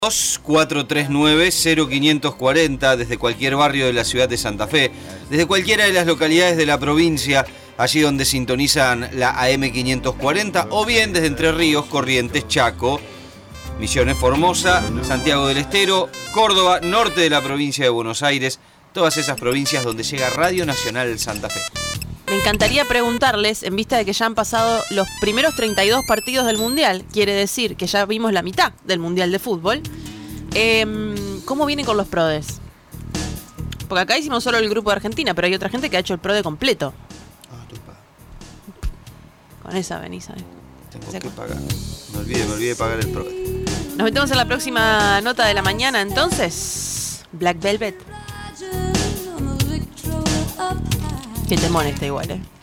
439-0540 desde cualquier barrio de la ciudad de Santa Fe, desde cualquiera de las localidades de la provincia, allí donde sintonizan la AM540, o bien desde Entre Ríos, Corrientes, Chaco, Misiones, Formosa, Santiago del Estero, Córdoba, norte de la provincia de Buenos Aires, todas esas provincias donde llega Radio Nacional Santa Fe. Me encantaría preguntarles, en vista de que ya han pasado los primeros 32 partidos del Mundial, quiere decir que ya vimos la mitad del Mundial de Fútbol, ¿cómo vienen con los PRODES? Porque acá hicimos solo el grupo de Argentina, pero hay otra gente que ha hecho el PRODE completo. Con esa venís, ¿sabes? Tengo que pagar. Me olvidé de pagar el PRODE. Nos metemos en la próxima nota de la mañana, entonces. Black Velvet. Qué temón este igual, ¿eh?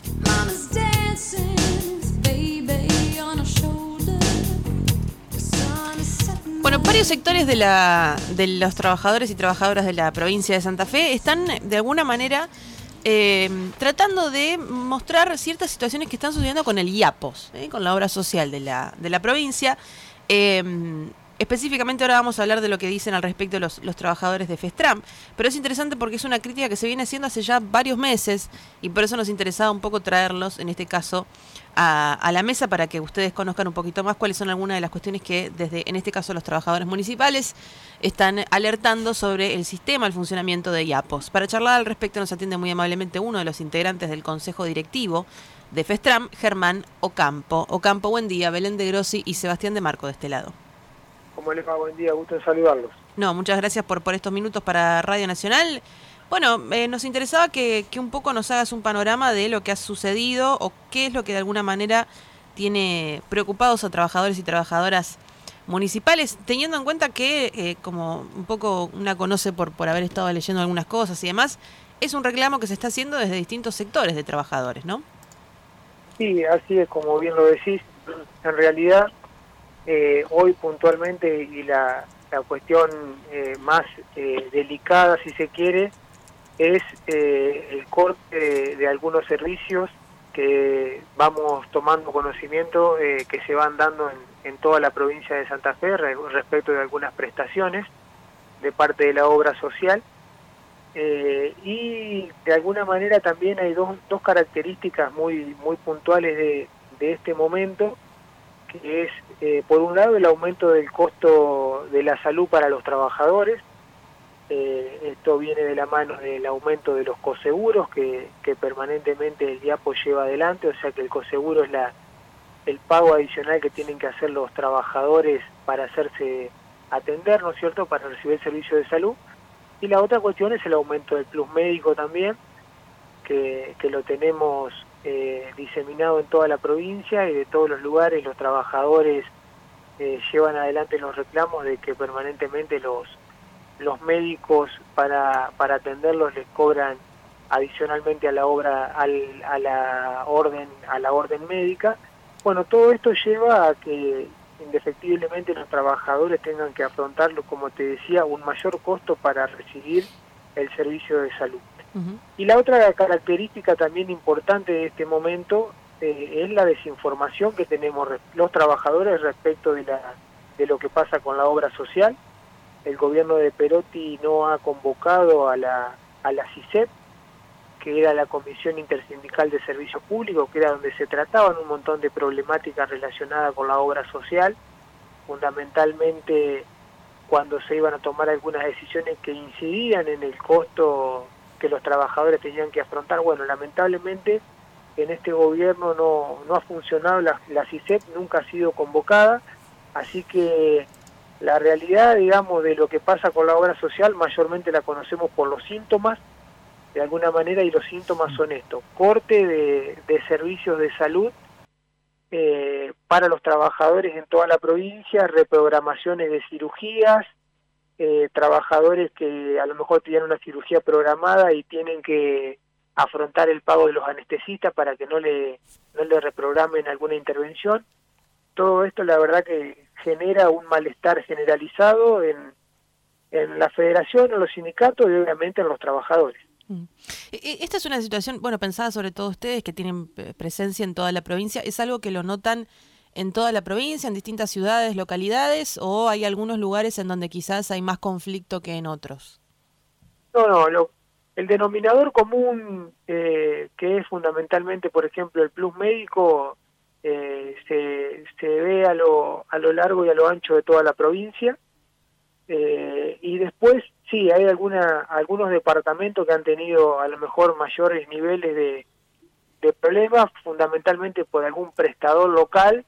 Bueno, varios sectores de los trabajadores y trabajadoras de la provincia de Santa Fe están, de alguna manera, tratando de mostrar ciertas situaciones que están sucediendo con el IAPOS, con la obra social de la provincia. Específicamente ahora vamos a hablar de lo que dicen al respecto los trabajadores de FESTRAM, pero es interesante porque es una crítica que se viene haciendo hace ya varios meses y por eso nos interesaba un poco traerlos, en este caso, a la mesa para que ustedes conozcan un poquito más cuáles son algunas de las cuestiones que desde, en este caso, los trabajadores municipales están alertando sobre el sistema, el funcionamiento de IAPOS. Para charlar al respecto nos atiende muy amablemente uno de los integrantes del Consejo Directivo de FESTRAM, Germán Ocampo. Ocampo, buen día. Belén de Grossi y Sebastián de Marco de este lado. ¿Cómo les va? Buen día, gusto en saludarlos. No, muchas gracias por estos minutos para Radio Nacional. Bueno, nos interesaba que un poco nos hagas un panorama de lo que ha sucedido o qué es lo que de alguna manera tiene preocupados a trabajadores y trabajadoras municipales, teniendo en cuenta que, como un poco una conoce por haber estado leyendo algunas cosas y demás, es un reclamo que se está haciendo desde distintos sectores de trabajadores, ¿no? Sí, así es, como bien lo decís. En realidad, hoy puntualmente, y la cuestión más delicada, si se quiere, es el corte de algunos servicios que vamos tomando conocimiento que se van dando en toda la provincia de Santa Fe respecto de algunas prestaciones de parte de la obra social. Y de alguna manera también hay dos características muy puntuales de este momento, que es, por un lado, el aumento del costo de la salud para los trabajadores. Esto viene de la mano del aumento de los coseguros que permanentemente el IAPO lleva adelante, o sea que el coseguro es el pago adicional que tienen que hacer los trabajadores para hacerse atender, ¿no es cierto?, para recibir el servicio de salud. Y la otra cuestión es el aumento del plus médico también, que lo tenemos diseminado en toda la provincia, y de todos los lugares los trabajadores llevan adelante los reclamos de que permanentemente los médicos para atenderlos les cobran adicionalmente a la orden médica. Bueno, todo esto lleva a que indefectiblemente los trabajadores tengan que afrontarlo, como te decía, un mayor costo para recibir el servicio de salud. Uh-huh. Y la otra característica también importante de este momento es la desinformación que tenemos los trabajadores respecto de lo que pasa con la obra social. El gobierno de Perotti no ha convocado a la CISEP, que era la Comisión Intersindical de Servicio Público, que era donde se trataban un montón de problemáticas relacionadas con la obra social, fundamentalmente cuando se iban a tomar algunas decisiones que incidían en el costo que los trabajadores tenían que afrontar. Bueno, lamentablemente en este gobierno no ha funcionado, la CISEP nunca ha sido convocada, así que la realidad, digamos, de lo que pasa con la obra social mayormente la conocemos por los síntomas, de alguna manera, y los síntomas son estos: corte de servicios de salud para los trabajadores en toda la provincia, reprogramaciones de cirugías, trabajadores que a lo mejor tenían una cirugía programada y tienen que afrontar el pago de los anestesistas para que no le reprogramen alguna intervención. Todo esto, la verdad, que genera un malestar generalizado en la federación, en los sindicatos y obviamente en los trabajadores. Esta es una situación, bueno, pensada sobre todo ustedes que tienen presencia en toda la provincia, ¿es algo que lo notan en toda la provincia, en distintas ciudades, localidades, o hay algunos lugares en donde quizás hay más conflicto que en otros? No, el denominador común, que es fundamentalmente, por ejemplo, el plus médico, se ve a lo largo y a lo ancho de toda la provincia. Y después, sí, hay algunos departamentos que han tenido a lo mejor mayores niveles de problemas, fundamentalmente por algún prestador local,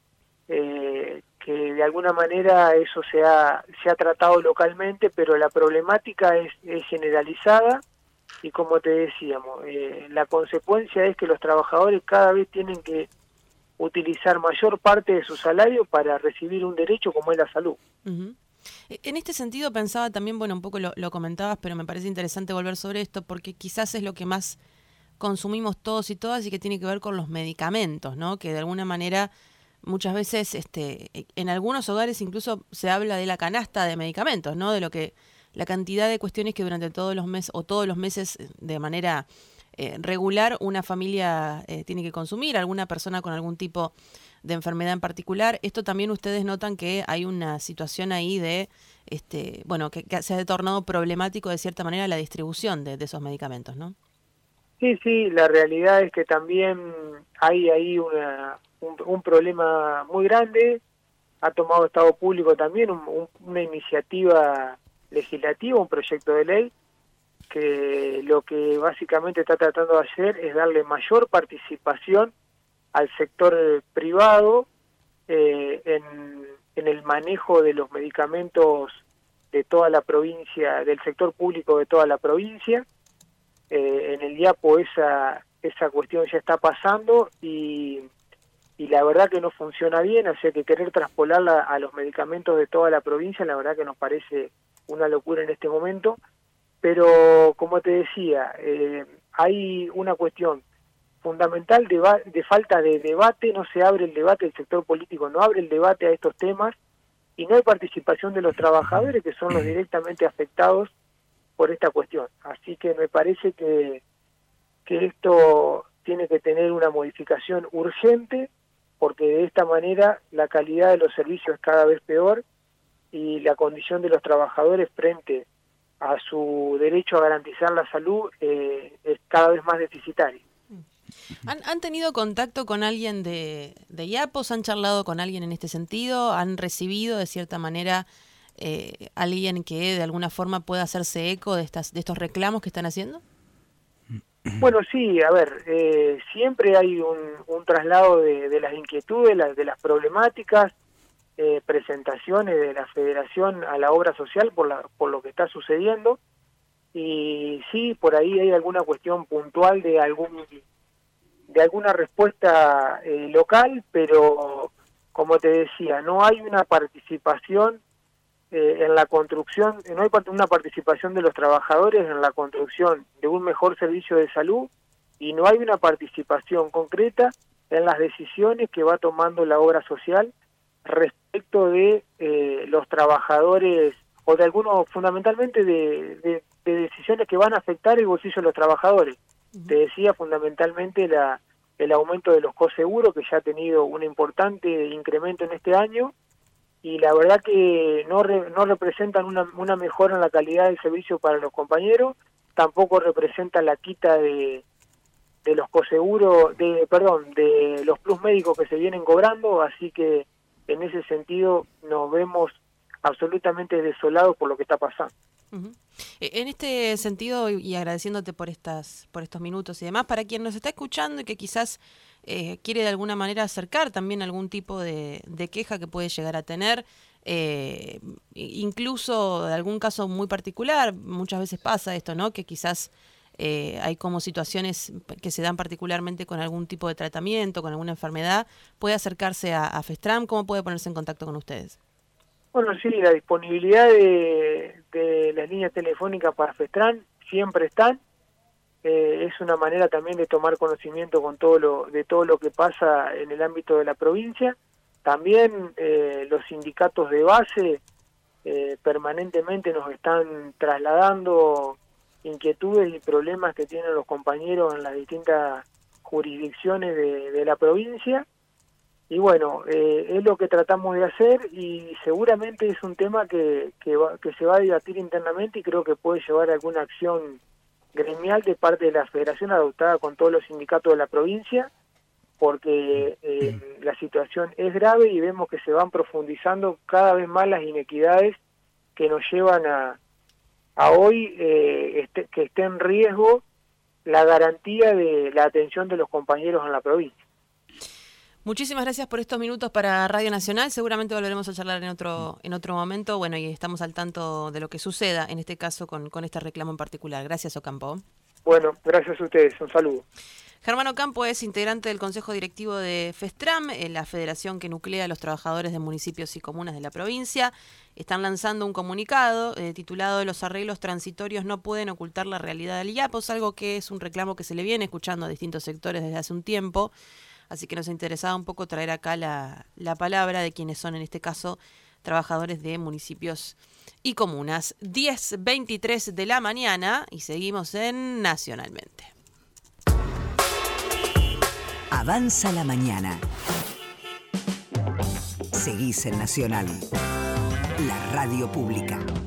que de alguna manera eso se ha tratado localmente, pero la problemática es generalizada y, como te decíamos, la consecuencia es que los trabajadores cada vez tienen que utilizar mayor parte de su salario para recibir un derecho como es la salud. Uh-huh. En este sentido pensaba también, bueno, un poco lo comentabas, pero me parece interesante volver sobre esto porque quizás es lo que más consumimos todos y todas y que tiene que ver con los medicamentos, ¿no? Que de alguna manera muchas veces en algunos hogares incluso se habla de la canasta de medicamentos, ¿no? De lo que la cantidad de cuestiones que durante todos los meses de manera regular una familia tiene que consumir, alguna persona con algún tipo de enfermedad en particular. Esto también ustedes notan que hay una situación ahí de, que se ha tornado problemático de cierta manera la distribución de esos medicamentos, ¿no? Sí, la realidad es que también hay ahí un problema muy grande. Ha tomado Estado Público también una iniciativa legislativa, un proyecto de ley, que lo que básicamente está tratando de hacer es darle mayor participación al sector privado en el manejo de los medicamentos de toda la provincia, del sector público de toda la provincia. En el IAPO esa cuestión ya está pasando y la verdad que no funciona bien, o sea que querer traspolarla a los medicamentos de toda la provincia, la verdad que nos parece una locura en este momento. Pero, como te decía, hay una cuestión fundamental de falta de debate, no se abre el debate, el sector político no abre el debate a estos temas y no hay participación de los trabajadores, que son los directamente afectados por esta cuestión. Así que me parece que esto tiene que tener una modificación urgente, porque de esta manera la calidad de los servicios es cada vez peor y la condición de los trabajadores frente a su derecho a garantizar la salud es cada vez más deficitaria. ¿Han tenido contacto con alguien de IAPOS? ¿Han charlado con alguien en este sentido? ¿Han recibido de cierta manera alguien que de alguna forma pueda hacerse eco de estos reclamos que están haciendo? Bueno, sí, a ver, siempre hay un traslado de las inquietudes, de las problemáticas, presentaciones de la Federación a la obra social por lo que está sucediendo, y sí, por ahí hay alguna cuestión puntual de alguna respuesta local, pero como te decía, no hay una participación en la construcción, no hay una participación de los trabajadores en la construcción de un mejor servicio de salud y no hay una participación concreta en las decisiones que va tomando la obra social respecto de los trabajadores o de algunos, fundamentalmente de decisiones que van a afectar el bolsillo de los trabajadores. Te decía fundamentalmente el aumento de los coseguros, que ya ha tenido un importante incremento en este año, y la verdad que no representan una mejora en la calidad del servicio para los compañeros, tampoco representan la quita de los coseguros, de los plus médicos que se vienen cobrando, así que en ese sentido nos vemos absolutamente desolados por lo que está pasando. Uh-huh. En este sentido, y agradeciéndote por estos minutos y demás, para quien nos está escuchando y que quizás quiere de alguna manera acercar también algún tipo de queja que puede llegar a tener, incluso de algún caso muy particular, muchas veces pasa esto, ¿no? Que quizás hay como situaciones que se dan particularmente con algún tipo de tratamiento, con alguna enfermedad, puede acercarse a FESTRAM. ¿Cómo puede ponerse en contacto con ustedes? Bueno, sí, la disponibilidad de las líneas telefónicas para FESTRAM siempre están. Es una manera también de tomar conocimiento de todo lo que pasa en el ámbito de la provincia. También los sindicatos de base permanentemente nos están trasladando inquietudes y problemas que tienen los compañeros en las distintas jurisdicciones de la provincia. bueno, es lo que tratamos de hacer y seguramente es un tema que se va a debatir internamente y creo que puede llevar a alguna acción gremial de parte de la federación adoptada con todos los sindicatos de la provincia, porque la situación es grave y vemos que se van profundizando cada vez más las inequidades que nos llevan a hoy que esté en riesgo la garantía de la atención de los compañeros en la provincia. Muchísimas gracias por estos minutos para Radio Nacional. Seguramente volveremos a charlar en otro momento. Bueno, y estamos al tanto de lo que suceda, en este caso con este reclamo en particular. Gracias, Ocampo. Bueno, gracias a ustedes. Un saludo. Germán Ocampo es integrante del Consejo Directivo de FESTRAM, la federación que nuclea a los trabajadores de municipios y comunas de la provincia. Están lanzando un comunicado titulado "Los arreglos transitorios no pueden ocultar la realidad del IAPOS", algo que es un reclamo que se le viene escuchando a distintos sectores desde hace un tiempo. Así que nos interesaba un poco traer acá la palabra de quienes son, en este caso, trabajadores de municipios y comunas. 10:23 de la mañana y seguimos en Nacionalmente. Avanza la mañana. Seguís en Nacional, la radio pública.